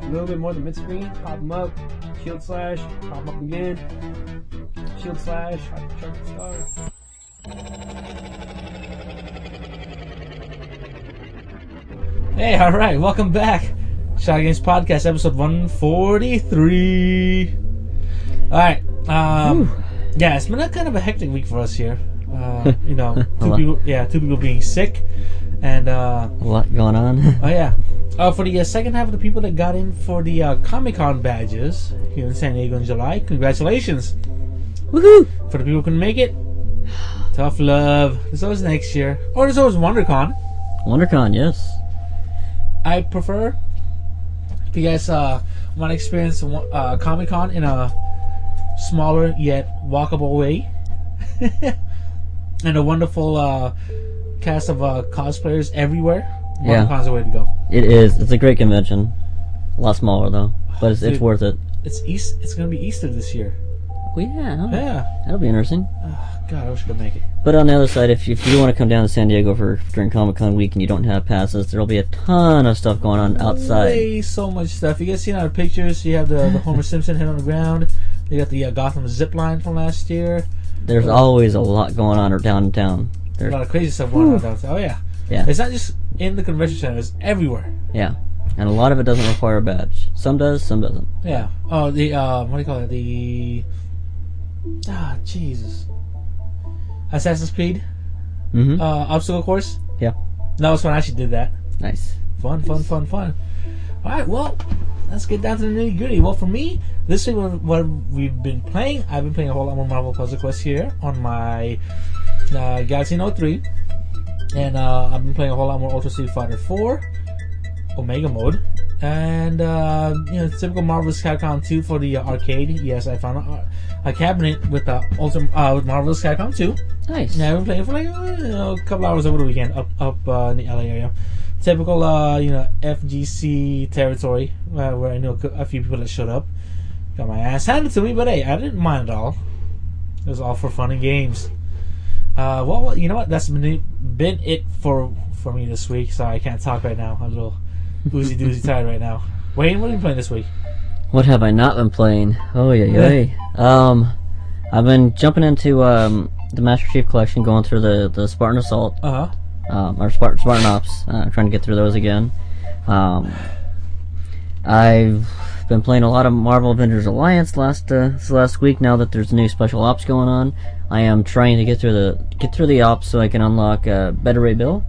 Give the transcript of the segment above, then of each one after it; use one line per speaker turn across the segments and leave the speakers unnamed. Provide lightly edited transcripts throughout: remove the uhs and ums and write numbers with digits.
little bit more than mid-screen. Pop them up. Shield slash. Pop them up again. Shield slash. Hypercharge star. Hey, alright, welcome back. Shot Games Podcast, episode 143. Alright, yeah, it's been a kind of a hectic week for us here. You know, two people being sick, and
a lot going on.
Oh yeah. For the second half of the people that got in for the Comic-Con badges here in San Diego in July, congratulations.
Woohoo! For
the people who couldn't make it, tough love. There's always next year. Or there's always WonderCon.
WonderCon, yes.
I prefer, if you guys want to experience Comic-Con in a smaller yet walkable way, and a wonderful cast of cosplayers everywhere, WonderCon's the way to go.
It is. It's a great convention. A lot smaller though, but it's worth it.
It's going to be Easter this year.
Well, yeah.
Yeah.
That'll be interesting.
God, I wish I could make it.
But on the other side, if you want to come down to San Diego during Comic-Con week and you don't have passes, there'll be a ton of stuff going on outside.
Way so much stuff. You guys seen our pictures? You have the Homer Simpson head on the ground. You got the Gotham zip line from last year.
There's always a lot going on downtown.
There's a lot of crazy stuff going on downtown. Oh yeah.
Yeah.
It's not just in the convention center. It's everywhere.
Yeah. And a lot of it doesn't require a badge. Some does, some doesn't.
Yeah. Oh, the what do you call it? The Jesus. Assassin's Creed. Obstacle course.
Yeah.
That was fun. I actually did that.
Nice.
Fun. All right. Well, let's get down to the nitty gritty. Well, for me, this week what we've been playing, I've been playing a whole lot more Marvel Puzzle Quest here on my Galaxy Note 3, and I've been playing a whole lot more Ultra Street Fighter 4 Omega Mode, and typical Marvel's Capcom 2 for the arcade. Yes, I found a cabinet with with Marvel's Capcom 2.
Nice.
Yeah, I've been playing for a couple hours over the weekend up in the LA area. Typical FGC territory where I know a few people that showed up. Got my ass handed to me, but hey, I didn't mind at all. It was all for fun and games. Well, you know what? That's been it for me this week. Sorry, I can't talk right now. I'm a little oozy-doozy tired right now. Wayne, what are you playing this week?
What have I not been playing? Oh, yeah. I've been jumping into the Master Chief Collection, going through the Spartan Assault. Or Spartan Ops, trying to get through those again. I've been playing a lot of Marvel Avengers Alliance last week. Now that there's new special ops going on, I am trying to get through the ops so I can unlock Beta Ray Bill.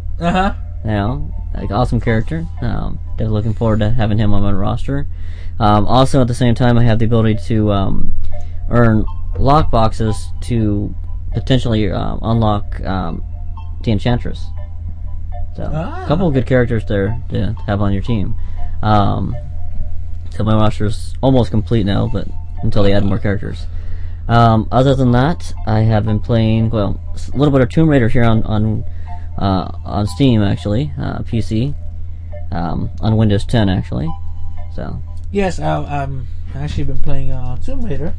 Awesome character. Definitely looking forward to having him on my roster. Also, at the same time, I have the ability to earn lock boxes to potentially unlock the Enchantress. So a couple of good characters there to have on your team. So my roster is almost complete now, but until they add more characters. Other than that, I have been playing a little bit of Tomb Raider here on Steam, actually, PC, on Windows 10 actually. So
yes, I've actually been playing Tomb Raider.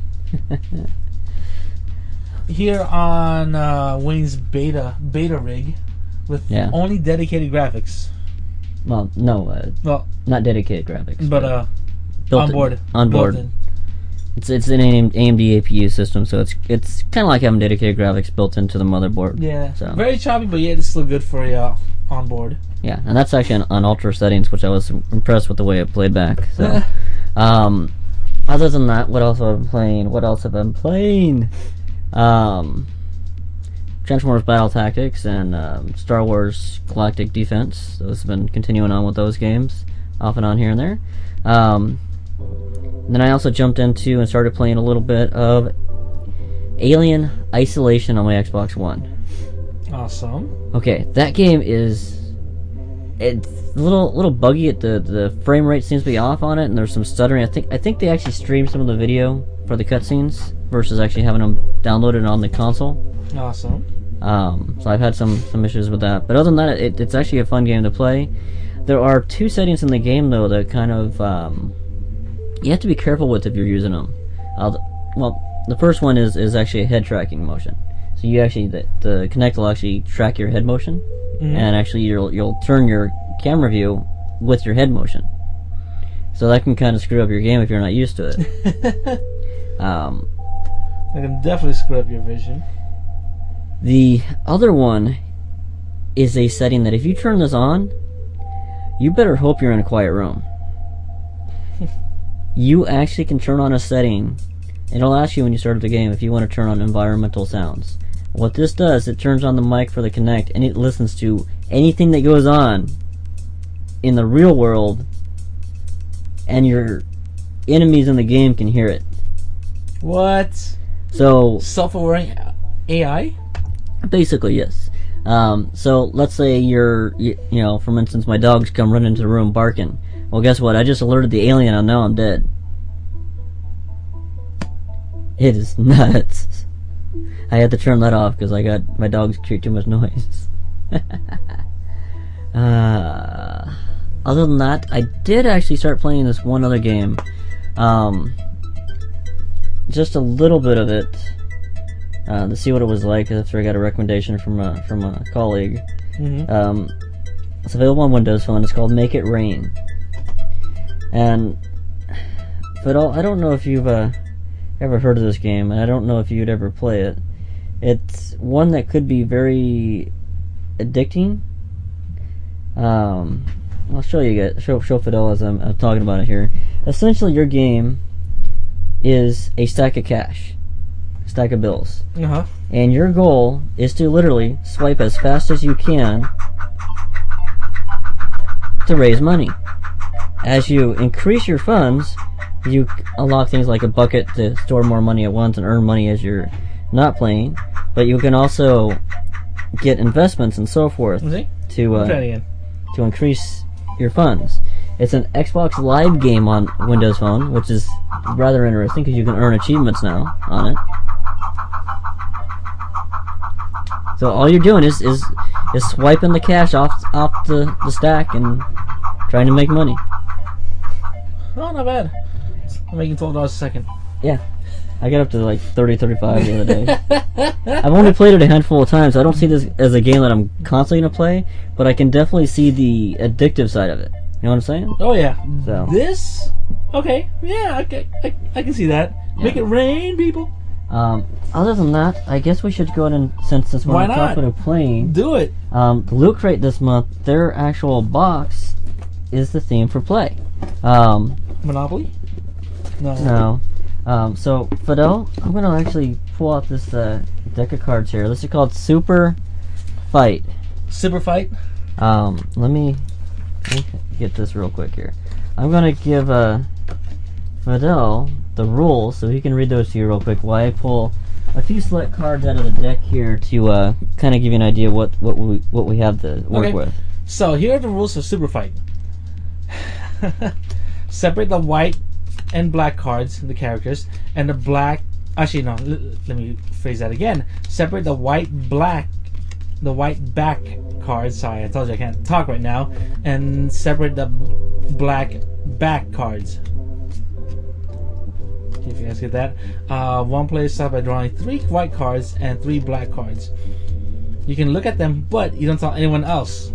Here on Wayne's beta rig with only dedicated graphics.
Well, no, not dedicated graphics,
but onboard.
It's an AMD APU system, so it's kind of like having dedicated graphics built into the motherboard.
Yeah,
so
very choppy, but it's still good for onboard.
Yeah, and that's actually on ultra settings, which I was impressed with the way it played back. So, other than that, what else have I been playing? Transformers Battle Tactics and Star Wars Galactic Defense. Those have been continuing on with those games, off and on here and there. Then I also jumped into and started playing a little bit of Alien Isolation on my Xbox One.
Awesome.
Okay, that game it's a little buggy. The frame rate seems to be off on it, and there's some stuttering. I think they actually streamed some of the video for the cutscenes versus actually having them downloaded on the console.
Awesome.
So I've had some issues with that, but other than that, it's actually a fun game to play. There are two settings in the game though that kind of you have to be careful with if you're using them. The first one is actually a head tracking motion. So you actually the Kinect will actually track your head motion, and actually you'll turn your camera view with your head motion. So that can kind of screw up your game if you're not used to it.
I can definitely screw up your vision.
The other one is a setting that if you turn this on, you better hope you're in a quiet room. You actually can turn on a setting, and it'll ask you when you start the game if you want to turn on environmental sounds. What this does, it turns on the mic for the Kinect, and it listens to anything that goes on in the real world, and your enemies in the game can hear it.
What?
So
Self-aware AI?
basically, yes. So let's say you know, for instance, my dogs come running into the room barking. Well, guess what? I just alerted the alien, and now I'm dead. It is nuts. I had to turn that off because my dogs create too much noise. Other than that, I did actually start playing this one other game. Just a little bit of it to see what it was like after I got a recommendation from a colleague.
Mm-hmm.
It's available on Windows Phone. It's called Make It Rain. And Fidel, I don't know if you've ever heard of this game, and I don't know if you'd ever play it. It's one that could be very addicting. I'll show you guys, show Fidel as I'm talking about it here. Essentially, your game is a stack of cash, stack of bills, and your goal is to literally swipe as fast as you can to raise money. As you increase your funds, you unlock things like a bucket to store more money at once and earn money as you're not playing. But you can also get investments and so forth to increase your funds. It's an Xbox Live game on Windows Phone, which is rather interesting because you can earn achievements now on it. So all you're doing is swiping the cash off the stack and trying to make money.
Oh, not bad. I'm making $12 a second.
Yeah. I got up to like 30, 35 the other day. I've only played it a handful of times. So I don't see this as a game that I'm constantly going to play, but I can definitely see the addictive side of it. You know what I'm saying?
Oh, yeah.
So.
This? Okay. Yeah, I can see that. Yeah. Make it rain, people.
Other than that, I guess we should go ahead and, since we're talking about playing,
do it.
The Loot Crate this month, their actual box is the theme for play.
Monopoly?
No. So, Fidel, I'm going to actually pull out this deck of cards here. This is called Super Fight.
Super Fight?
Let me get this real quick here. I'm going to give Fidel the rules so he can read those to you real quick while I pull a few select cards out of the deck here to kind of give you an idea what we have to work with.
So, here are the rules of Super Fight. Separate the white and black cards, the characters, and the black. Actually, no. Let me phrase that again. Separate the white back cards. Sorry, I told you I can't talk right now. And separate the black back cards. See if you guys get that. One player starts by drawing 3 white cards and 3 black cards. You can look at them, but you don't tell anyone else.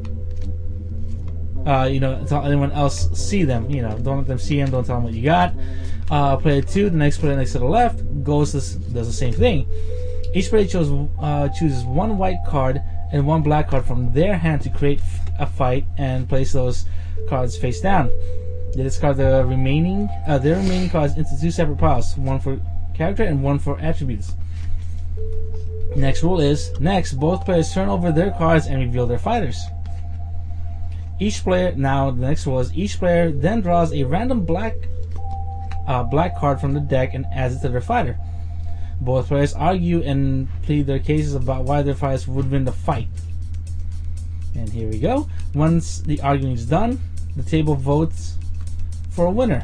Tell anyone else see them. Don't let them see them. Don't tell them what you got. Player 2, the next player next to the left, does the same thing. Each player chooses 1 white card and 1 black card from their hand to create a fight and place those cards face down. They discard their remaining cards into 2 separate piles, 1 for character and 1 for attributes. Next rule is, both players turn over their cards and reveal their fighters. The next rule is, each player then draws a random black card from the deck and adds it to their fighter. Both players argue and plead their cases about why their fighters would win the fight. And here we go. Once the arguing is done, the table votes for a winner.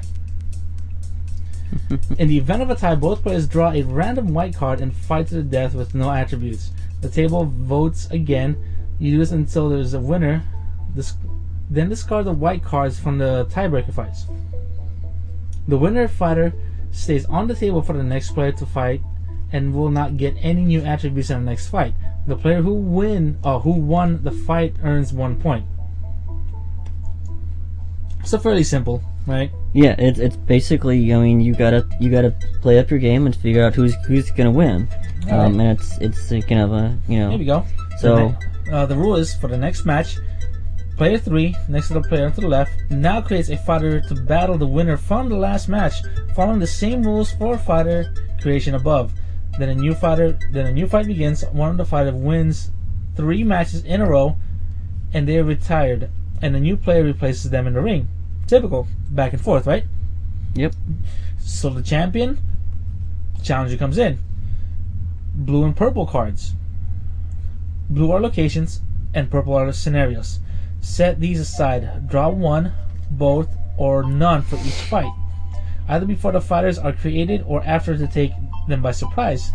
In the event of a tie, both players draw a random white card and fight to the death with no attributes. The table votes again. You do this until there is a winner. Then discard the white cards from the tiebreaker fights. The winner fighter stays on the table for the next player to fight and will not get any new attributes in the next fight. The player who won the fight earns 1 point. So fairly simple, right?
Yeah, it's basically, I mean, you gotta play up your game and figure out who's gonna win.
Alright.
And it's kind of a, you know.
Here we go.
So
the rule is for the next match, player 3 next to the player to the left now creates a fighter to battle the winner from the last match, following the same rules for fighter creation above. Then a new fight begins. One of the fighters wins 3 matches in a row, and they are retired, and the new player replaces them in the ring. Typical back and forth, right?
Yep.
So the challenger comes in. Blue and purple cards. Blue are locations, and purple are the scenarios. Set these aside. Draw 1, both, or none for each fight, either before the fighters are created or after to take them by surprise.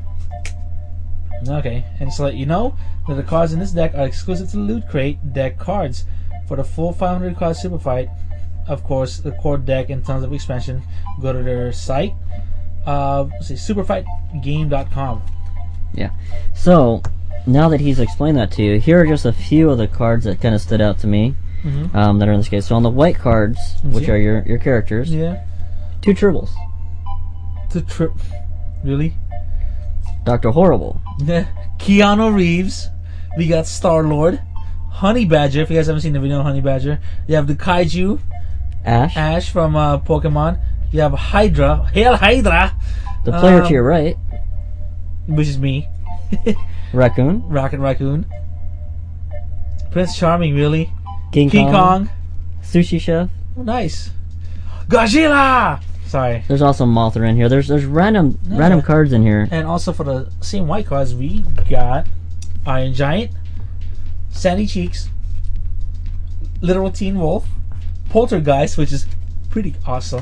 Okay, and so let you know that the cards in this deck are exclusive to the Loot Crate deck cards. For the full 500 card Super Fight, of course, the core deck and tons of expansion, go to their site. Let's see, superfightgame.com.
Yeah. So now that he's explained that to you, here are just a few of the cards that kind of stood out to me.
Mm-hmm.
That are in this case. So on the white cards, which are your characters,
Yeah.
2 Tribbles.
Really?
Dr. Horrible.
Keanu Reeves. We got Star-Lord. Honey Badger. If you guys haven't seen the video on Honey Badger. You have the Kaiju.
Ash
from Pokemon. You have Hydra. Hail Hydra!
The player to your right.
Which is me.
Raccoon.
Rocket Raccoon. Prince Charming, really?
King
Kong.
Sushi Chef.
Oh, nice. Godzilla! Sorry.
There's also Mothra in here. There's random cards in here.
And also for the same white cards, we got Iron Giant, Sandy Cheeks, Literal Teen Wolf, Poltergeist, which is pretty awesome,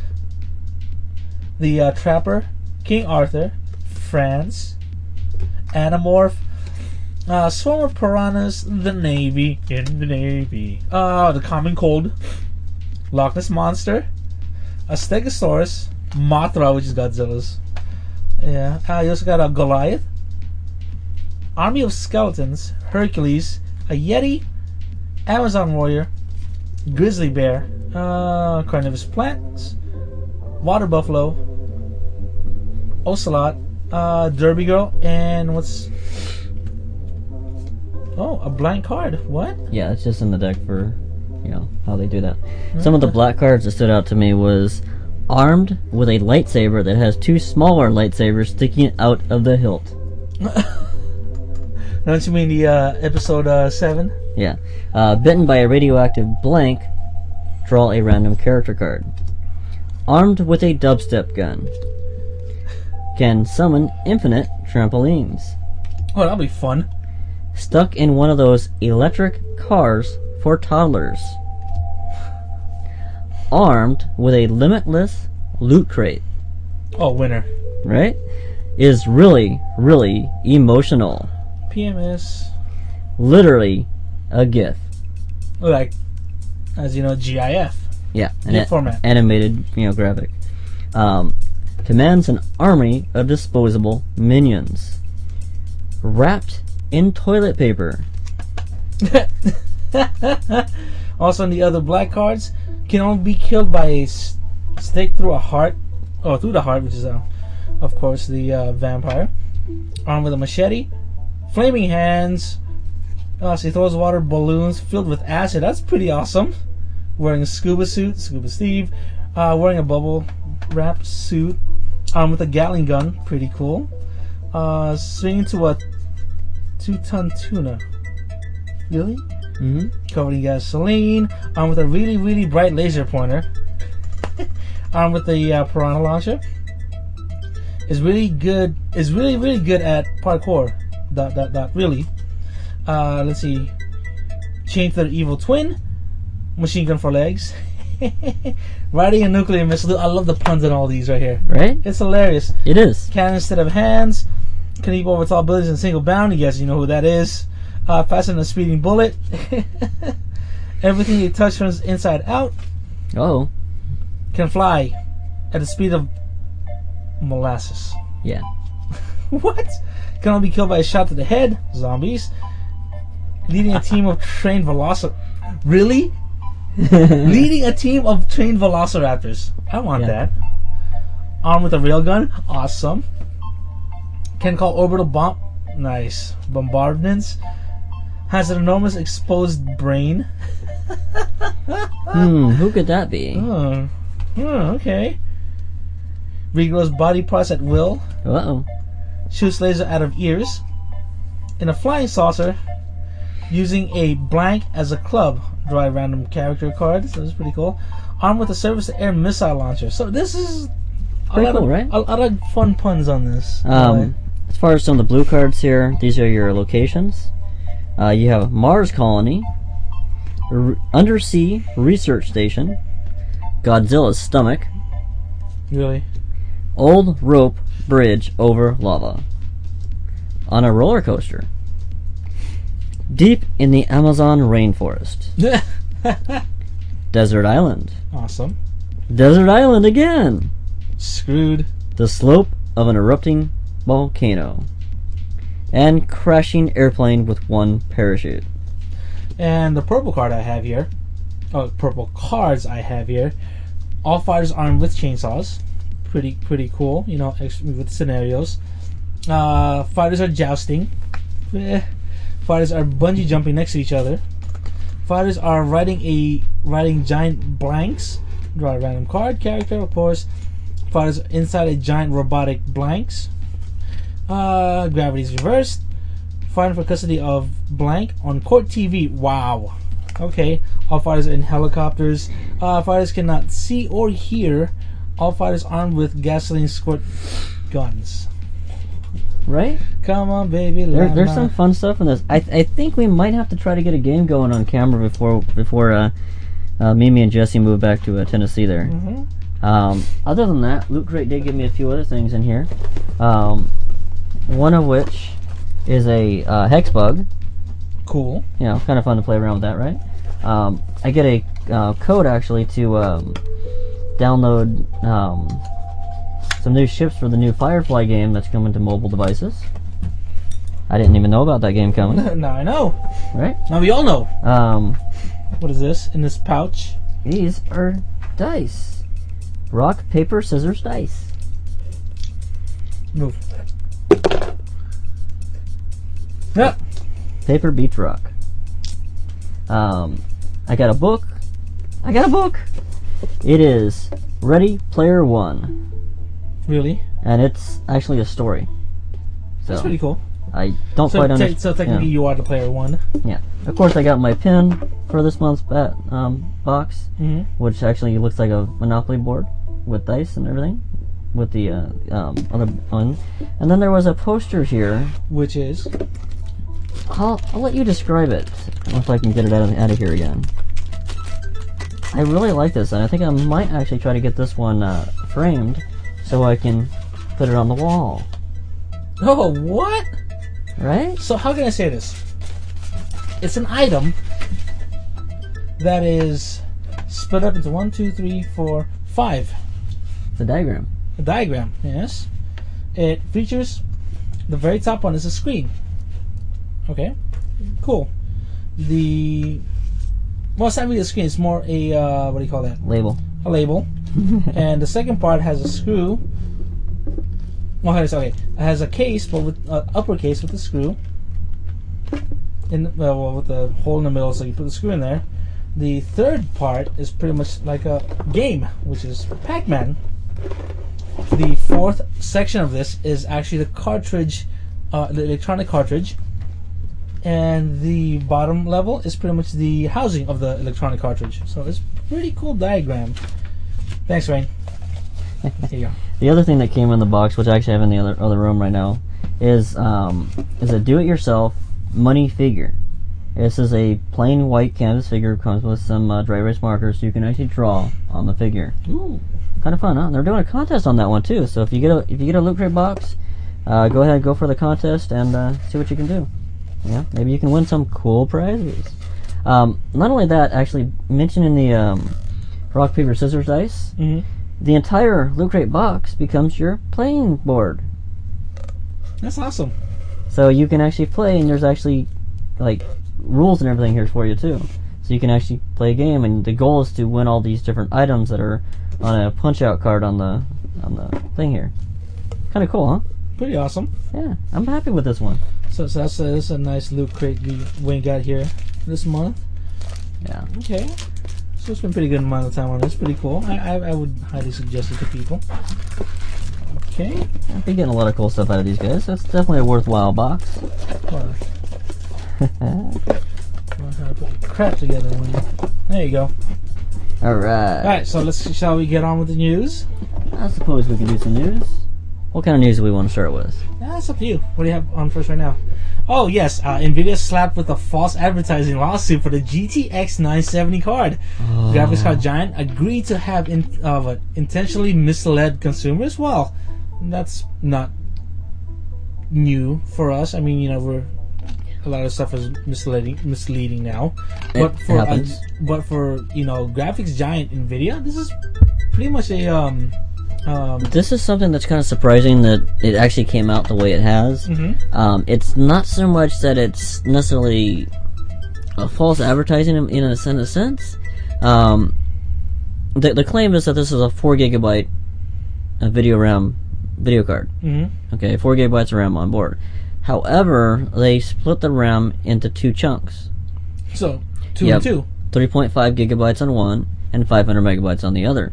the Trapper, King Arthur, Franz, Animorph, Swarm of Piranhas, the Navy, the Common Cold, Loch Ness Monster, a Stegosaurus, Mothra, which is Godzilla's. Yeah. You also got a Goliath, Army of Skeletons, Hercules, a Yeti, Amazon Warrior, Grizzly Bear, Carnivorous Plants, Water Buffalo, Ocelot, Derby Girl, and what's... Oh, a blank card. What?
Yeah, it's just in the deck for, you know, how they do that. Some of the black cards that stood out to me was armed with a lightsaber that has 2 smaller lightsabers sticking out of the hilt.
Don't you mean the episode 7?
Yeah. Bitten by a radioactive blank, draw a random character card. Armed with a dubstep gun. Can summon infinite trampolines.
Oh, that'll be fun.
Stuck in one of those electric cars for toddlers. Armed with a limitless loot crate.
Oh, winner.
Right? Is really, really emotional.
PMS.
Literally a GIF.
Like, as you know, GIF.
Yeah,
GIF format.
Animated, you know, graphic. Commands an army of disposable minions. Wrapped in toilet paper.
Also, in the other black cards, can only be killed by a stake through a heart, or through the heart, which is, of course, the vampire. Armed with a machete, flaming hands. So he throws water balloons filled with acid. That's pretty awesome. Wearing a scuba suit, Scuba Steve. Wearing a bubble wrap suit. With a Gatling gun, pretty cool. Swinging to a 2-ton tuna. Really?
Mm-hmm.
Covered in gasoline. With a really, really bright laser pointer. With the piranha launcher. Is really good. Is really, really good at parkour. Really. Let's see. Chain to their evil twin. Machine gun for legs. Riding a nuclear missile. I love the puns in all these right here.
Right?
It's hilarious.
It is.
Cannon instead of hands. Can leap over tall buildings in single bound. You guys, you know who that is. Faster than a speeding bullet. Everything you touch turns inside out.
Oh.
Can fly at the speed of molasses.
Yeah.
What? Can only be killed by a shot to the head. Zombies. Leading a team of trained velociraptors. Really? Leading a team of trained velociraptors. I want that. Armed with a railgun. Awesome. Can call orbital bomb. Nice. Bombardments. Has an enormous exposed brain.
Who could that be?
Oh, okay. Regrows body parts at will.
Uh-oh.
Shoots laser out of ears. In a flying saucer. Using a blank as a club. Draw a random character card. So that's pretty cool. Armed with a surface-to-air missile launcher. So this is
pretty cool, right?
A lot of fun puns on this.
As far as some of the blue cards here, these are your locations. You have Mars Colony, Undersea Research Station, Godzilla's Stomach,
Really?
Old Rope Bridge over Lava, On a Roller Coaster, Deep in the Amazon Rainforest, Desert Island,
Awesome.
Desert Island again,
Screwed.
The Slope of an Erupting Volcano, and Crashing Airplane with one parachute.
And the purple card I have here, purple cards I have here, all fighters armed with chainsaws. Pretty cool, you know, with scenarios. Fighters are jousting. Fighters are bungee jumping next to each other. Fighters are writing giant blanks. Draw a random card, character, of course. Fighters inside a giant robotic blanks. Gravity is reversed. Fighting for custody of blank on court TV. Wow. Okay. All fighters in helicopters. Fighters cannot see or hear. All fighters armed with gasoline squirt guns.
Right?
Come on, baby.
There's some fun stuff in this. I think we might have to try to get a game going on camera before Mimi and Jesse move back to Tennessee there. Other than that, Loot Crate did give me a few other things in here. One of which is a hex bug.
Cool.
You know, kind of fun to play around with that, right? I get a code actually to download some new ships for the new Firefly game that's coming to mobile devices. I didn't even know about that game coming.
Now I know.
Right?
Now we all know. What is this in this pouch?
These are dice. Rock, paper, scissors, dice.
Move. Yep.
Paper beats rock. I got a book. It is Ready Player One.
Really?
And it's actually a story. So
That's pretty cool.
I don't quite understand.
So technically you are the player one.
Yeah. Of course I got my pin for this month's box, which actually looks like a Monopoly board with dice and everything. With the other one. And then there was a poster here.
Which is?
I'll let you describe it if I can get it out of here again. I really like this, and I think I might actually try to get this one framed so I can put it on the wall.
Oh, what?
Right?
So how can I say this? It's an item that is split up into 1, 2, 3, 4, 5.
It's a diagram.
A diagram, yes. It features, the very top one is a screen. Okay, cool. Well, it's not really a screen, it's more a, what do you call that?
Label.
A label. And the second part has a screw. Well, it has a case, but with upper case with a screw. With the hole in the middle, so you put the screw in there. The third part is pretty much like a game, which is Pac-Man. The fourth section of this is actually the cartridge, the electronic cartridge. And the bottom level is pretty much the housing of the electronic cartridge. So it's a pretty cool diagram. Thanks, Rain. Here you go.
The other thing that came in the box, which I actually have in the other room right now, is a do-it-yourself money figure. This is a plain white canvas figure. Comes with some dry erase markers, so you can actually draw on the figure.
Ooh,
kind of fun, huh? They're doing a contest on that one too. So if you get a Loot Crate box, go ahead and go for the contest and see what you can do. Yeah, maybe you can win some cool prizes. Not only that, actually, mentioned in the rock, paper, scissors, dice, the entire Loot Crate box becomes your playing board.
That's awesome. So
you can actually play, and there's actually like rules and everything here for you too. So so you can actually play a game, and the goal is to win all these different items that are on a punch-out card on the thing here. Kind of cool, huh?
Pretty awesome.
Yeah, I'm happy with this one.
So that's a nice loot crate we got here this month.
Yeah.
Okay. So it's been a pretty good amount of time on this. Pretty cool. I would highly suggest it to people. Okay.
I've been getting a lot of cool stuff out of these guys. That's definitely a worthwhile box.
Learn how to put the crap together. There you go.
Alright.
Alright, so shall we get on with the news?
I suppose we can do some news. What kind of news do we want to start with?
That's up to you. What do you have on first right now? Oh, yes. NVIDIA slapped with a false advertising lawsuit for the GTX 970 card. Graphics card giant agreed to have intentionally misled consumers. Well, that's not new for us. I mean, you know, a lot of stuff is misleading now. But for you know, graphics giant NVIDIA, this is pretty much a
this is something that's kind of surprising that it actually came out the way it has. It's not so much that it's necessarily a false advertising in a sense. The claim is that this is a 4 gigabyte video card. Okay, 4 gigabytes of RAM on board. However, they split the RAM into 2 chunks.
So 2 and 2.
3.5 gigabytes on one and 500 megabytes on the other.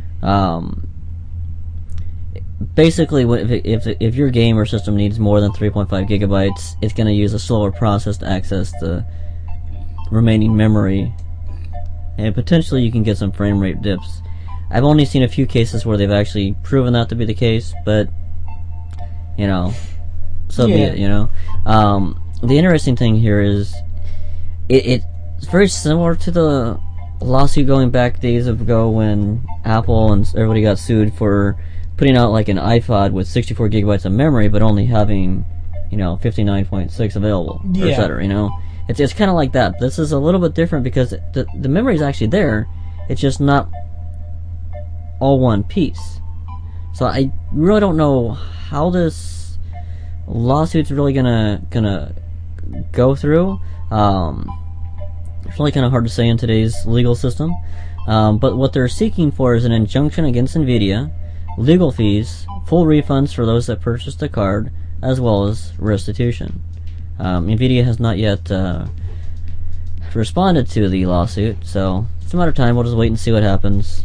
Basically, if your game or system needs more than 3.5 gigabytes, it's going to use a slower process to access the remaining memory, and potentially you can get some frame rate dips. I've only seen a few cases where they've actually proven that to be the case, but you know, so be it. You know, the interesting thing here is it's very similar to the lawsuit going back days ago when Apple and everybody got sued for putting out like an iPod with 64 gigabytes of memory, but only having, you know, 59.6 available, or etc. You know, it's kind of like that. This is a little bit different because the memory is actually there. It's just not all one piece. So I really don't know how this lawsuit's really gonna go through. It's really kind of hard to say in today's legal system. But what they're seeking for is an injunction against NVIDIA, legal fees, full refunds for those that purchased the card, as well as restitution. NVIDIA has not yet responded to the lawsuit, so it's a matter of time. We'll just wait and see what happens.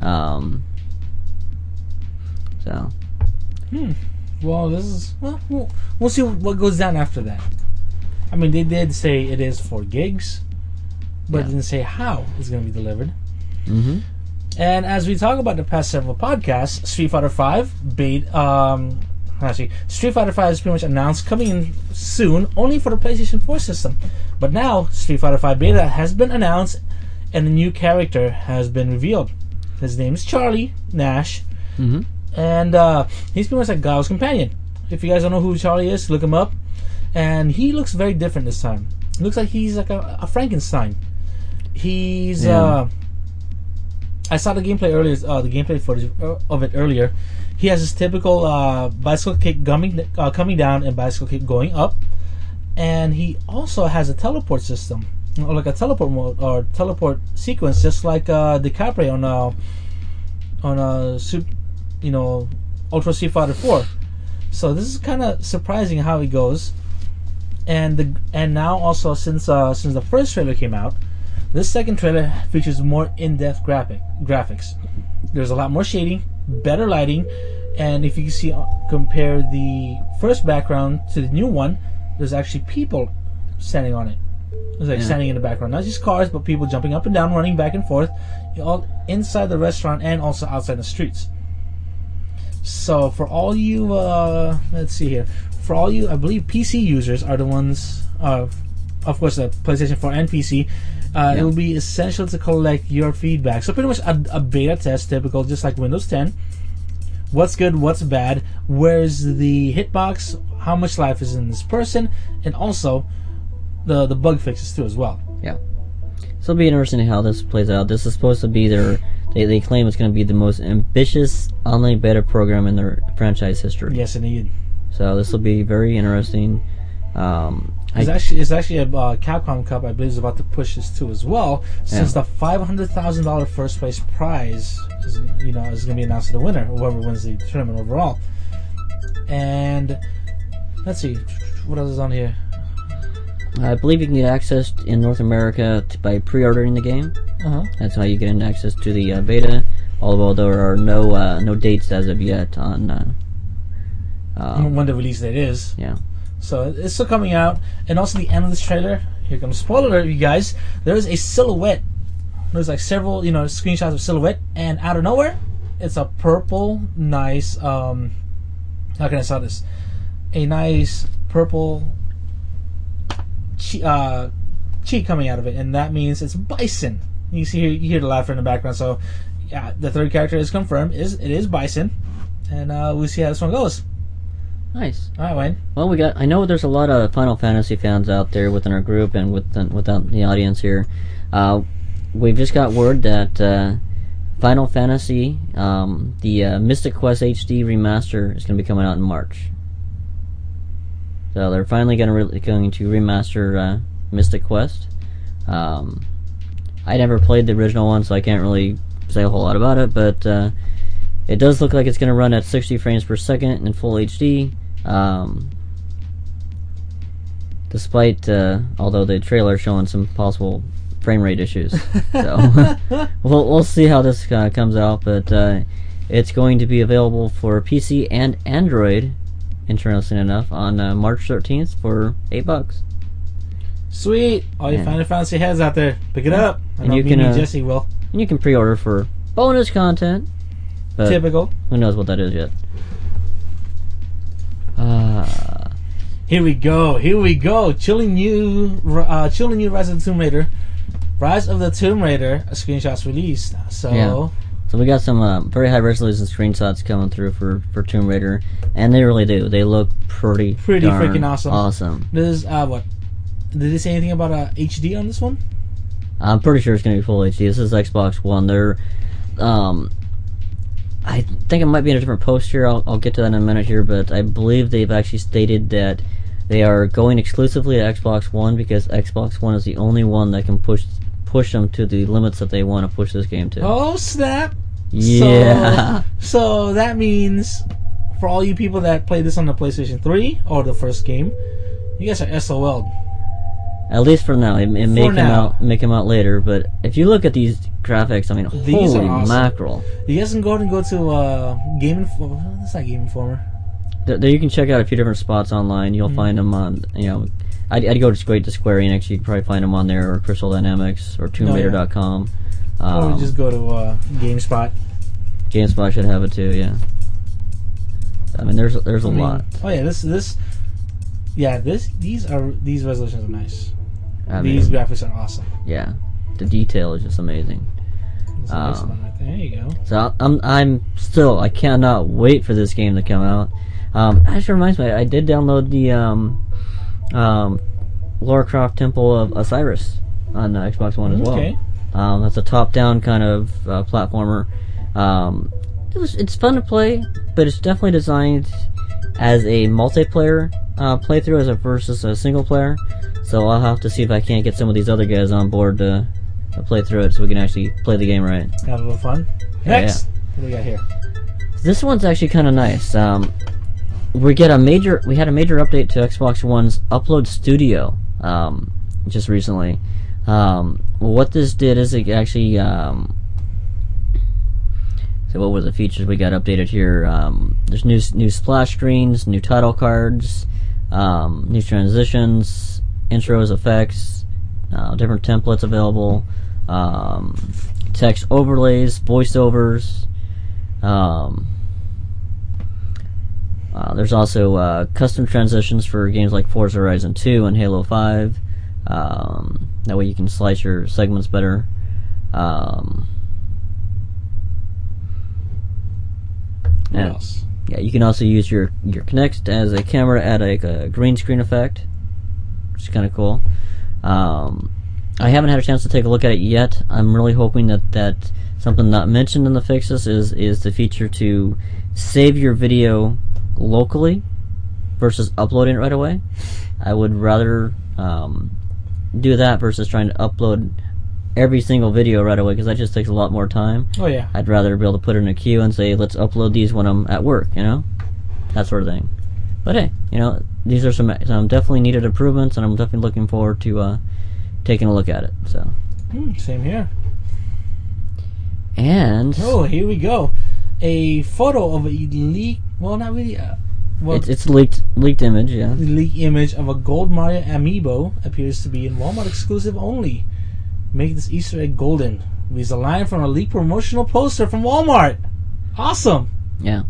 Well, this is we'll see what goes down after that. I mean, they did say it is 4 gigs, but it didn't say how it's going to be delivered. And as we talk about the past several podcasts, Street Fighter V Street Fighter V is pretty much announced coming in soon, only for the PlayStation 4 system. But now Street Fighter V Beta has been announced, and a new character has been revealed. His name is Charlie Nash, and he's pretty much like Guile's companion. If you guys don't know who Charlie is, look him up. And he looks very different this time. It looks like he's like a Frankenstein. He's I saw the gameplay earlier, the gameplay footage of it earlier. He has his typical bicycle kick coming down and bicycle kick going up, and he also has a teleport system, or like a teleport mode or teleport sequence, just like DiCaprio on Ultra Street Fighter 4. So this is kind of surprising how it goes, and now also since the first trailer came out, this second trailer features more in-depth graphics. There's a lot more shading, better lighting, and if you can compare the first background to the new one, there's actually people standing on it. There's like standing in the background, not just cars, but people jumping up and down, running back and forth, all inside the restaurant and also outside the streets. So for all you, let's see here, for all you, I believe PC users are the ones, of course, the PlayStation 4 and PC. It will be essential to collect your feedback. So pretty much a beta test, typical, just like Windows 10. What's good, what's bad, where's the hitbox, how much life is in this person, and also the bug fixes too as well. Yeah.
So it'll be interesting how this plays out. This is supposed to be they claim it's going to be the most ambitious online beta program in their franchise history.
Yes, indeed.
So this will be very interesting.
It's actually a Capcom Cup. I believe is about to push this too as well, since the $500,000 first place prize is going to be announced to the winner, whoever wins the tournament overall. And let's see, what else is on here?
I believe you can get access in North America by pre-ordering the game. That's how you get into access to the beta. Although there are no dates as of yet on
when the release date is.
Yeah.
So it's still coming out, and also the end of this trailer. Here comes spoiler alert, you guys. There is a silhouette. There's like several, screenshots of silhouette, and out of nowhere, it's a purple, nice. How can I say this? A nice purple cheek coming out of it, and that means it's Bison. You see here, you hear the laughter in the background. So, yeah, the third character is confirmed. It is Bison, and we'll see how this one goes.
Nice.
All right, Wayne.
Well, I know there's a lot of Final Fantasy fans out there within our group and within the audience here. We've just got word that Final Fantasy, the Mystic Quest HD remaster, is going to be coming out in March. So they're finally going to remaster Mystic Quest. I never played the original one, so I can't really say a whole lot about it, but it does look like it's going to run at 60 frames per second in full HD. Despite although the trailer showing some possible frame rate issues, so we'll see how this comes out. But it's going to be available for PC and Android, interesting enough, on March 13th for $8.
Sweet! All you Final Fantasy heads out there, pick it up. I know Jesse will.
And you can pre-order for bonus content. But
typical.
Who knows what that is yet?
Here we go. Chilling you, Rise of the Tomb Raider. Rise of the Tomb Raider. A screenshot's released. So
we got some very high resolution screenshots coming through for Tomb Raider, and they really do. They look pretty
freaking awesome.
Awesome.
This is what? Did they say anything about HD on this one?
I'm pretty sure it's going to be full HD. This is Xbox One. They're I think it might be in a different post here. I'll get to that in a minute here, but I believe they've actually stated that they are going exclusively to Xbox One because Xbox One is the only one that can push them to the limits that they want to push this game to.
Oh, snap!
Yeah.
So that means for all you people that play this on the PlayStation 3 or the first game, you guys are SOL'd.
At least for now. It may come out later, but if you look at these graphics, I mean,
these
holy
are awesome.
mackerel.
You guys can go ahead and go to Game Informer. That's not Game Informer.
There you can check out a few different spots online. You'll find them on, I'd go straight to Square Enix. You can probably find them on there, or Crystal Dynamics, or TombRaider.com.
Or just go to GameSpot.
GameSpot should have it too, yeah. I mean, there's a lot.
Oh yeah, these resolutions are nice. These graphics are awesome.
Yeah, the detail is just amazing.
Nice one right there. There you go.
So I cannot wait for this game to come out. Actually reminds me, I did download the Lara Croft Temple of Osiris on Xbox One as well.
Okay.
That's a top-down kind of platformer. It's fun to play, but it's definitely designed as a multiplayer playthrough versus a single player. So I'll have to see if I can't get some of these other guys on board to play through it so we can actually play the game right.
Have a little fun. Next, what do we got here?
This one's actually kind of nice. We had a major update to Xbox One's Upload Studio just recently. What this did is it actually so what were the features we got updated here? There's new splash screens, new title cards, new transitions, intros, effects, different templates available, text overlays, voiceovers. There's also custom transitions for games like Forza Horizon 2 and Halo 5. That way you can slice your segments better.
What else?
Yeah, you can also use your Kinect as a camera to add a green screen effect, which is kind of cool. I haven't had a chance to take a look at it yet. I'm really hoping that something not mentioned in the fixes is the feature to save your video locally versus uploading it right away. I would rather do that versus trying to upload every single video right away, because that just takes a lot more time.
Oh yeah.
I'd rather be able to put it in a queue and say, let's upload these when I'm at work, that sort of thing. But hey, these are some definitely needed improvements, and I'm definitely looking forward to taking a look at it. So.
Same here.
And
here we go. A photo of a leak. Well, not really.
It's a leaked image, yeah.
The leaked image of a Gold Mario amiibo appears to be in Walmart exclusive only. Make this Easter egg golden. Reads a line from a leaked promotional poster from Walmart. Awesome.
Yeah.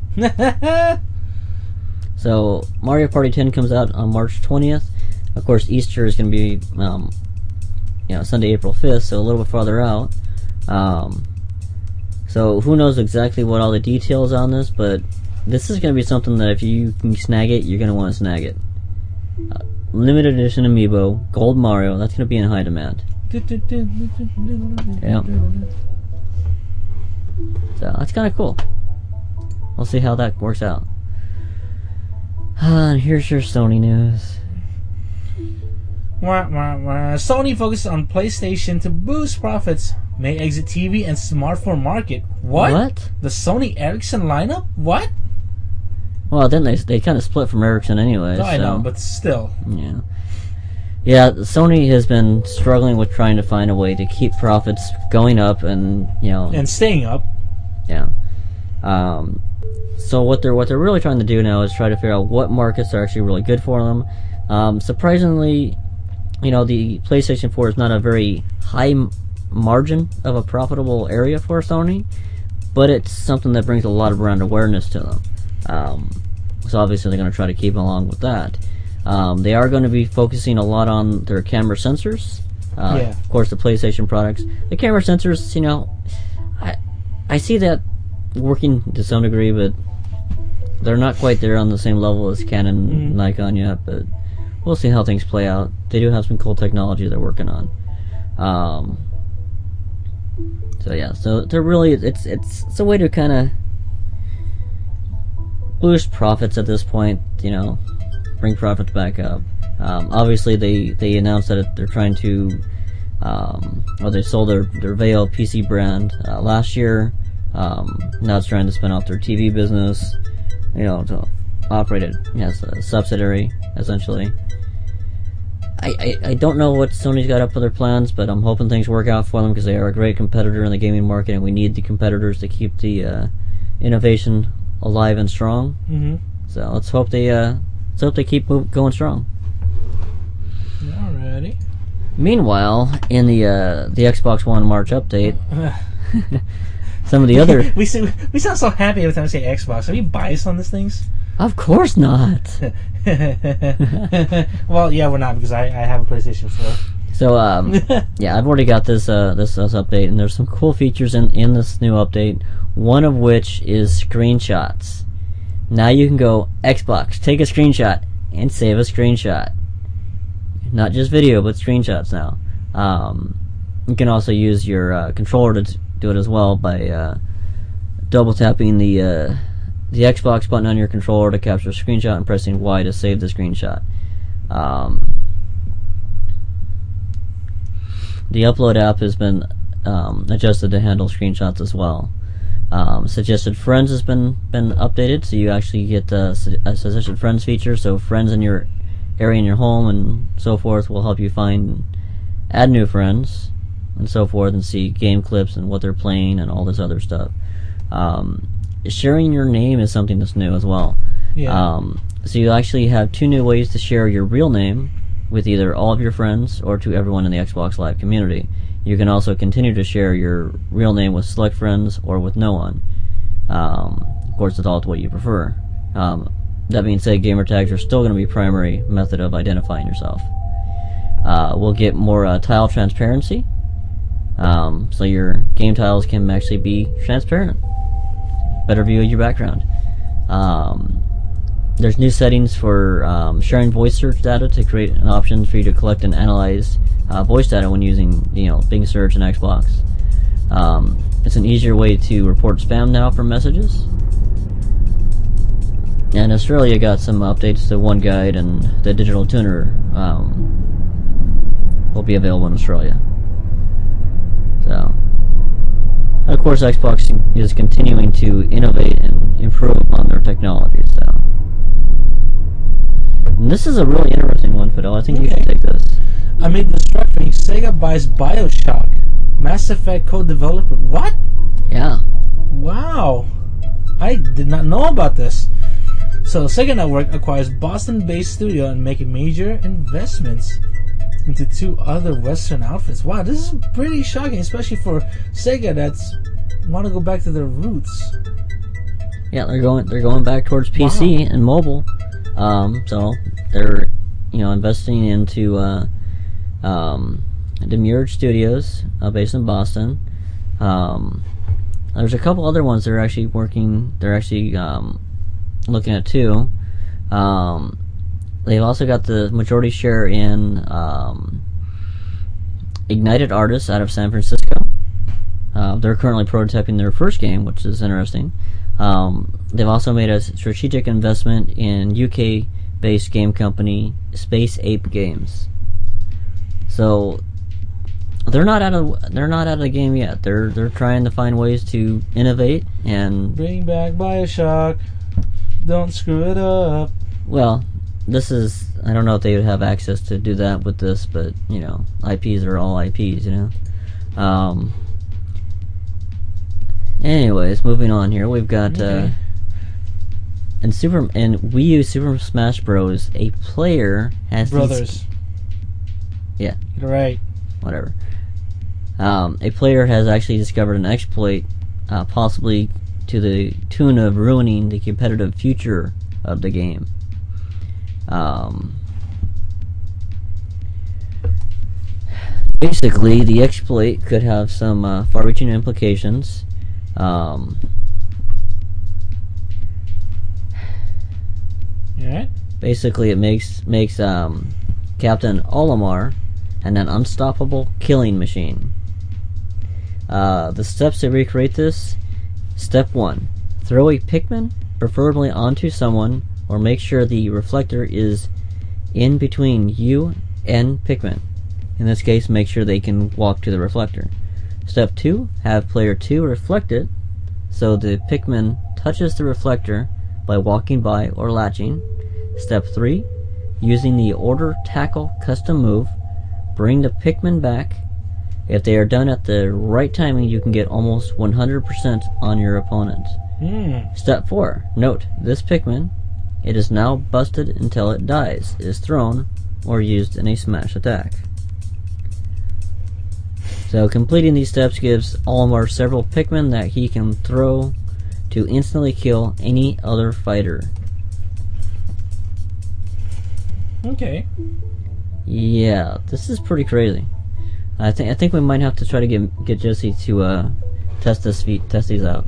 So Mario Party 10 comes out on March 20th. Of course, Easter is going to be Sunday, April 5th, so a little bit farther out. So who knows exactly what all the details on this, but this is going to be something that if you can snag it, you're going to want to snag it. Limited edition amiibo, Gold Mario, that's going to be in high demand. Yeah. So that's kind of cool. We'll see how that works out. And here's your Sony news.
Sony focuses on PlayStation to boost profits. May exit TV and smartphone market. What? The Sony Ericsson lineup? What?
Well, then they kind of split from Ericsson anyway.
I know, but still.
Yeah. Yeah, Sony has been struggling with trying to find a way to keep profits going up and,
and staying up.
Yeah. So what they're really trying to do now is try to figure out what markets are actually really good for them. Surprisingly, the PlayStation 4 is not a very high margin of a profitable area for Sony, but it's something that brings a lot of brand awareness to them. So obviously they're going to try to keep along with that. They are going to be focusing a lot on their camera sensors. Of course, the PlayStation products. The camera sensors, I see that working to some degree, but they're not quite there on the same level as Canon and Nikon yet, but we'll see how things play out. They do have some cool technology they're working on. So they're really, it's a way to kind of boost profits at this point, bring profits back up. Obviously they announced that they're trying to, they sold their Vaio PC brand last year. Now it's trying to spin off their TV business, to operate it as a subsidiary, essentially. I don't know what Sony's got up for their plans, but I'm hoping things work out for them, because they are a great competitor in the gaming market, and we need the competitors to keep the innovation alive and strong. So let's hope they keep going strong.
Alrighty.
Meanwhile, in the Xbox One March update, some of the other
we sound so happy every time we say Xbox. Are you biased on these things?
Of course not.
Well, yeah, we're not, because I have a PlayStation 4.
So, yeah, I've already got this update, and there's some cool features in this new update, one of which is screenshots. Now you can go, Xbox, take a screenshot, and save a screenshot. Not just video, but screenshots now. You can also use your controller to do it as well by double tapping the Xbox button on your controller to capture a screenshot and pressing Y to save the screenshot. The Upload app has been adjusted to handle screenshots as well. Suggested Friends has been updated, so you actually get a Suggested Friends feature, so friends in your area in your home and so forth will help you add new friends and so forth, and see game clips and what they're playing and all this other stuff. Sharing your name is something that's new as well.
Yeah.
So you actually have two new ways to share your real name with either all of your friends or to everyone in the Xbox Live community. You can also continue to share your real name with select friends or with no one. Of course, it's all to what you prefer. That being said, gamer tags are still going to be primary method of identifying yourself. We'll get more tile transparency, so your game tiles can actually be transparent. Better view of your background. There's new settings for sharing voice search data to create an option for you to collect and analyze voice data when using Bing Search and Xbox. It's an easier way to report spam now from messages. And Australia got some updates to One Guide, and the digital tuner will be available in Australia. So, of course, Xbox is continuing to innovate and improve on their technology. So, and this is a really interesting one, Fidel. I think you should take this.
Amid the structuring, Sega buys BioShock. Mass Effect co-developer. What?
Yeah.
Wow. I did not know about this. So Sega Network acquires Boston-based studio and making major investments into 2 other Western outfits. Wow, this is pretty shocking, especially for Sega that's want to go back to their roots.
Yeah, they're going back towards PC and mobile. So they're investing into Demiurge Studios based in Boston. There's a couple other ones they're actually looking at too. They've also got the majority share in Ignited Artists out of San Francisco. They're currently prototyping their first game, which is interesting. They've also made a strategic investment in UK-based game company Space Ape Games. So they're not out of the game yet. They're trying to find ways to innovate and
bring back BioShock. Don't screw it up.
Well, this is, I don't know if they would have access to do that with this, but IPs are all IPs, Anyways, moving on here, we've got in Wii U Super Smash Bros. A player has
brothers.
Yeah,
you're right.
Whatever. A player has actually discovered an exploit, possibly to the tune of ruining the competitive future of the game. Basically, the exploit could have some far-reaching implications.
Yeah.
Basically, it makes Captain Olimar an unstoppable killing machine. The steps to recreate this: Step 1. Throw a Pikmin, preferably onto someone, or make sure the reflector is in between you and Pikmin. In this case, make sure they can walk to the reflector. Step 2. Have player 2 reflect it, so the Pikmin touches the reflector by walking by or latching. Step 3. Using the Order Tackle custom move, bring the Pikmin back. If they are done at the right timing, you can get almost 100% on your opponent. Step 4. Note, this Pikmin, it is now busted until it dies, is thrown, or used in a smash attack. So completing these steps gives Olimar several Pikmin that he can throw to instantly kill any other fighter.
Okay.
Yeah, this is pretty crazy. I think we might have to try to get Jesse to test these out.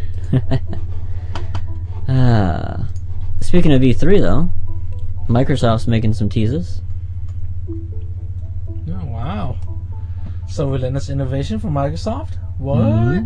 Speaking of E3 though, Microsoft's making some teases.
Oh wow! So relentless innovation from Microsoft. What?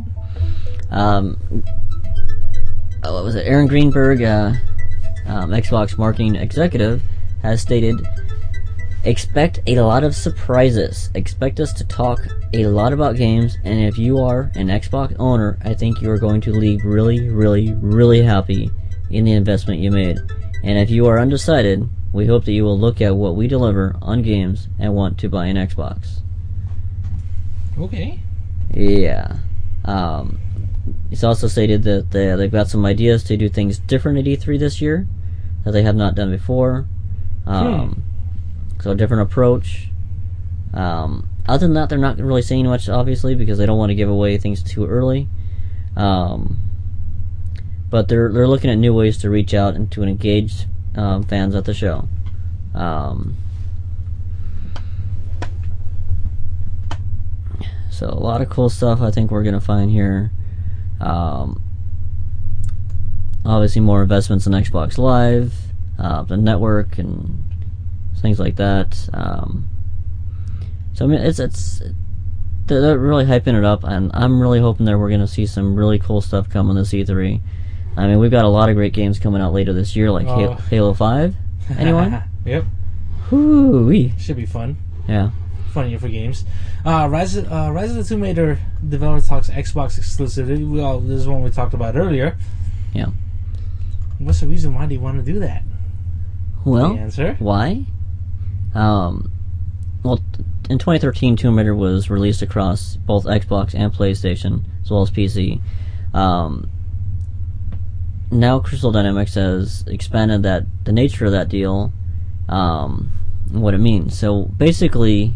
What was it? Aaron Greenberg, Xbox marketing executive, has stated, expect a lot of surprises. Expect us to talk a lot about games, and if you are an Xbox owner, I think you are going to leave really, really, really happy in the investment you made. And if you are undecided, we hope that you will look at what we deliver on games and want to buy an Xbox.
Okay.
Yeah. It's also stated that they've got some ideas to do things different at E3 this year that they have not done before. So a different approach. Other than that, they're not really saying much, obviously, because they don't want to give away things too early. But they're looking at new ways to reach out and to engage fans at the show. So a lot of cool stuff I think we're going to find here. Obviously more investments in Xbox Live, the network, and things like that. So I mean, they're really hyping it up, and I'm really hoping that we're going to see some really cool stuff come on this E3. I mean, we've got a lot of great games coming out later this year, like Halo 5. Anyone?
Yep.
Whoo-wee.
Should be fun.
Yeah.
Fun year for games. Rise of the Tomb Raider developer talks Xbox exclusivity. Well, this is one we talked about earlier.
Yeah.
What's the reason why do you want to do that?
Well,
the answer?
Why? Well, in 2013, Tomb Raider was released across both Xbox and PlayStation, as well as PC. Now Crystal Dynamics has expanded the nature of that deal, and what it means. So basically,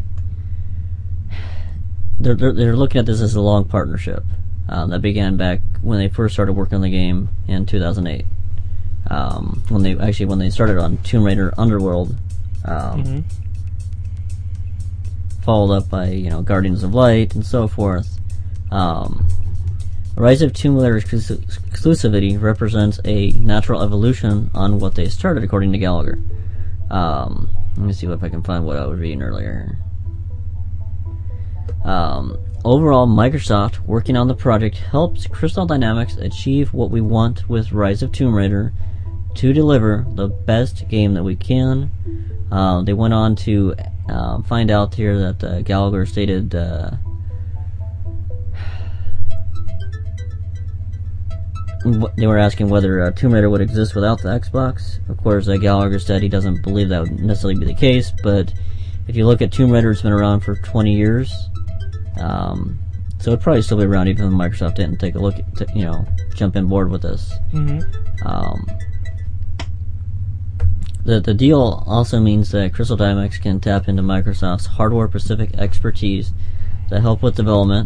they're looking at this as a long partnership that began back when they first started working on the game in 2008. When they started on Tomb Raider Underworld, followed up by Guardians of Light and so forth. Rise of Tomb Raider exclusivity represents a natural evolution on what they started, according to Gallagher. Let me see if I can find what I was reading earlier. Overall, Microsoft, working on the project, helps Crystal Dynamics achieve what we want with Rise of Tomb Raider, to deliver the best game that we can. They went on to find out here that Gallagher stated they were asking whether Tomb Raider would exist without the Xbox. Of course, Gallagher said he doesn't believe that would necessarily be the case, but if you look at Tomb Raider, it's been around for 20 years. So it'd probably still be around even if Microsoft didn't take a look at, jump in board with this. The deal also means that Crystal Dynamics can tap into Microsoft's hardware-specific expertise to help with development.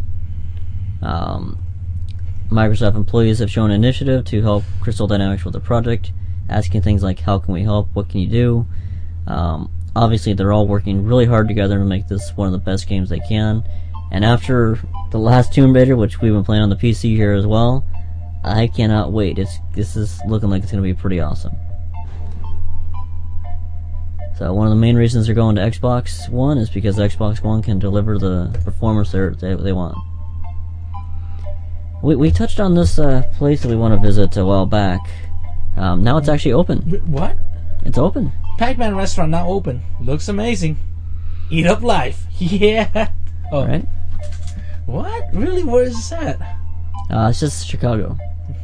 Microsoft employees have shown initiative to help Crystal Dynamics with the project, asking things like, how can we help, what can you do? Obviously, they're all working really hard together to make this one of the best games they can. And after the last Tomb Raider, which we've been playing on the PC here as well, I cannot wait. This is looking like it's going to be pretty awesome. So one of the main reasons they're going to Xbox One is because Xbox One can deliver the performance they want. We touched on this place that we want to visit a while back. Now it's actually open.
What?
It's open.
Pac-Man restaurant now open. Looks amazing. Eat up life. Yeah. Oh.
Right?
What? Really? Where is this at?
It's just Chicago.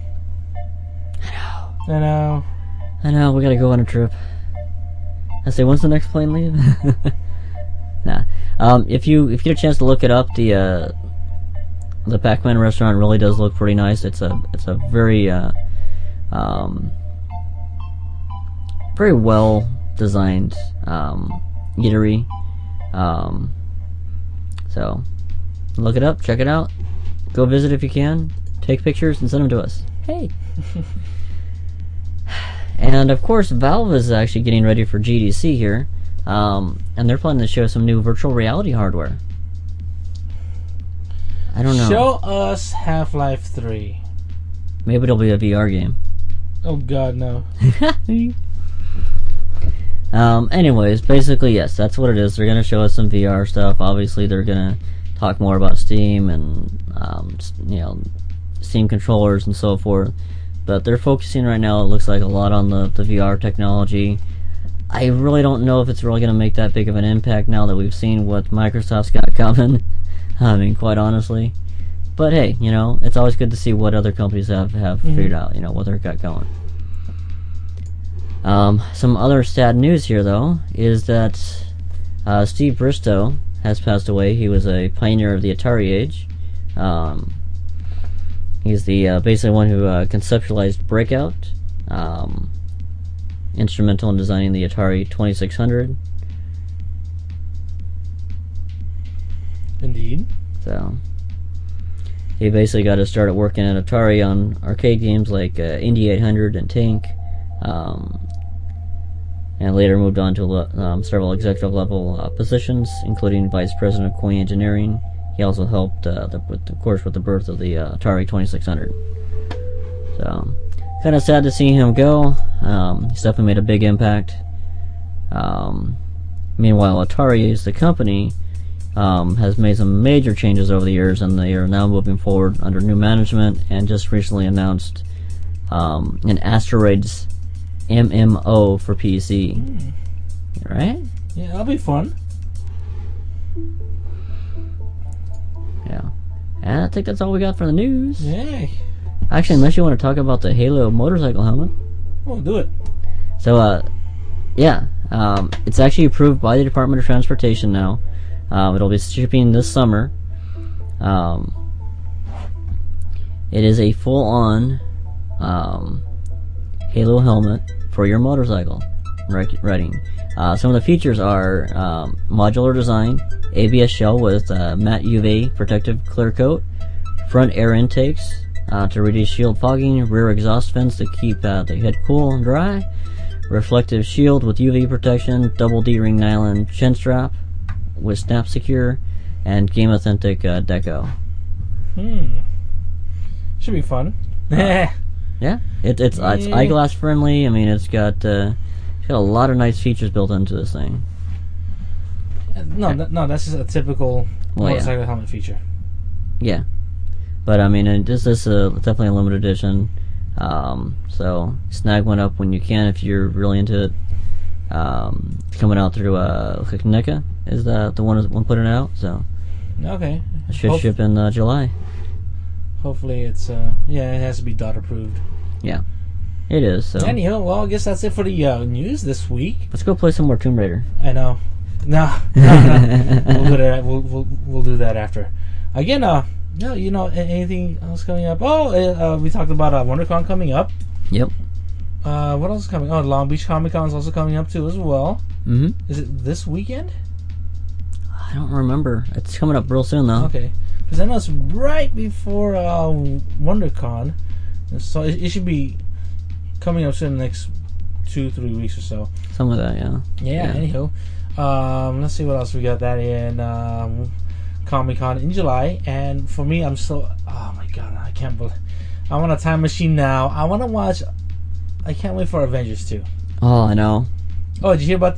I
know. We gotta go on a trip. I say, when's the next plane leave? Nah. If you get a chance to look it up, the Pac-Man restaurant really does look pretty nice. It's a very very well designed eatery. So look it up, check it out, go visit if you can, take pictures and send them to us. Hey. And of course, Valve is actually getting ready for GDC here, and they're planning to show some new virtual reality hardware. I don't know.
Show us Half-Life 3.
Maybe it'll be a VR game.
Oh God, no.
Anyways, basically, yes, that's what it is. They're going to show us some VR stuff. Obviously, they're going to talk more about Steam and, Steam controllers and so forth. But they're focusing right now, it looks like, a lot on the VR technology. I really don't know if it's really going to make that big of an impact now that we've seen what Microsoft's got coming. I mean, quite honestly. But hey, it's always good to see what other companies have figured out, what they've got going. Some other sad news here, though, is that Steve Bristow has passed away. He was a pioneer of the Atari age. He's the basically one who conceptualized Breakout, instrumental in designing the Atari 2600.
Indeed.
So he basically got to start working at Atari on arcade games like Indy 800 and Tank, and later moved on to several executive level positions, including vice president of Koei Engineering. He also helped, with the birth of the Atari 2600. So, kind of sad to see him go. He's definitely made a big impact. Meanwhile, Atari, as the company, has made some major changes over the years, and they are now moving forward under new management, and just recently announced an Asteroids MMO for PC. Right?
Yeah, that'll be fun.
Yeah. And I think that's all we got for the news.
Yay.
Actually, unless you want to talk about the Halo motorcycle helmet.
Oh, do it.
So, yeah. It's actually approved by the Department of Transportation now. It'll be shipping this summer. It is a full-on Halo helmet for your motorcycle riding. Some of the features are modular design, ABS shell with matte UV protective clear coat, front air intakes to reduce shield fogging, rear exhaust vents to keep the head cool and dry, reflective shield with UV protection, double D-ring nylon chin strap with snap secure, and game authentic deco.
Should be fun.
Yeah, it's eyeglass friendly. I mean, it's got a lot of nice features built into this thing.
No, that's just a typical motorcycle helmet feature.
Yeah, but I mean, this is definitely a limited edition. So snag one up when you can if you're really into it. It's coming out through NECA is the one putting it out. So
okay,
it should ship in July.
Hopefully it's it has to be DOT approved.
Yeah, it is. So
anyhow, well, I guess that's it for the news this week.
Let's go play some more Tomb Raider.
I know. No. We'll do that. We'll do that after. Again, anything else coming up? Oh, we talked about WonderCon coming up.
Yep.
What else is coming? Oh, Long Beach Comic Con is also coming up too as well.
Mm-hmm.
Is it this weekend?
I don't remember. It's coming up real soon though.
Okay. Because I know it's right before WonderCon, so it should be coming up soon in the next 2-3 weeks or so.
Something like that, yeah.
Yeah. Anywho, let's see what else we got that in Comic-Con in July. And for me, I'm so oh my god, I can't believe I want a time machine now. I want to watch. I can't wait for Avengers 2.
Oh, I know.
Oh, did you hear about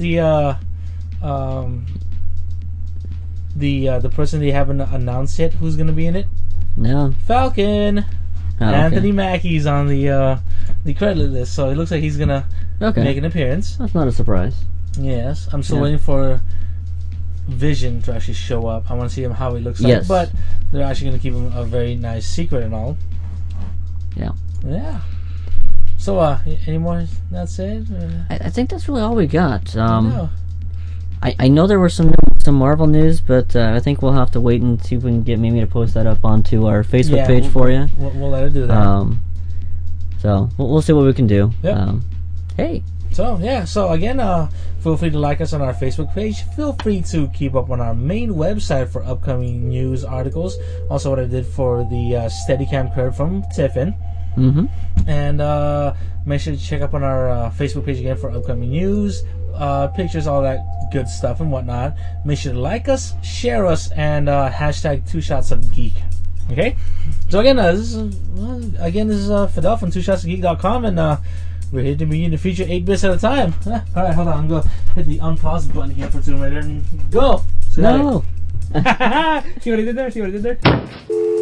the person they haven't announced yet who's going to be in it?
No.
Falcon.
Oh,
Anthony Mackie's on the credit list, so it looks like he's gonna make an appearance.
That's not a surprise.
Yes, I'm still waiting for Vision to actually show up. I want to see him how he looks like, but they're actually gonna keep him a very nice secret and all.
Yeah.
Yeah. So, any more? That's it.
I think that's really all we got.
No.
I know there was some Marvel news, but I think we'll have to wait and see if we can get Mimi to post that up onto our Facebook page for you.
We'll let her do that.
So we'll see what we can do.
Yep.
Hey.
So again, feel free to like us on our Facebook page. Feel free to keep up on our main website for upcoming news articles. Also, what I did for the Steadicam curve from Tiffin.
Mm-hmm.
And make sure to check up on our Facebook page again for upcoming news, pictures, all that good stuff and whatnot. Make sure to like us, share us, and hashtag 2shotsofgeek. Okay? So again, this is Fidel from 2shotsofgeek.com, and we're here to be in the future 8 bits at a time. Alright, hold on. I'm going to hit the unpause button here for Tomb Raider and go!
No!
See what I did there?